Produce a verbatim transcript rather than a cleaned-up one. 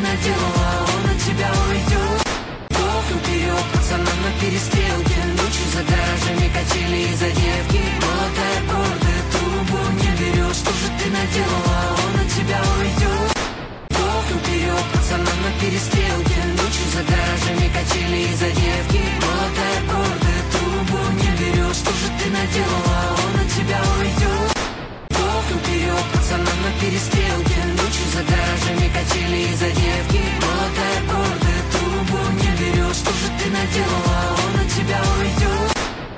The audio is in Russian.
наделала, он от тебя уйдет. Плохо вперед, пацанам на перестрелке. Ночью за гаражами качели из-за девки. Молодая, гордая, трубу не берешь. Что же ты наделала, он от тебя уйдет. Плохо вперед, пацанам на перестрелке. Ночью за гаражами качели из-за девки.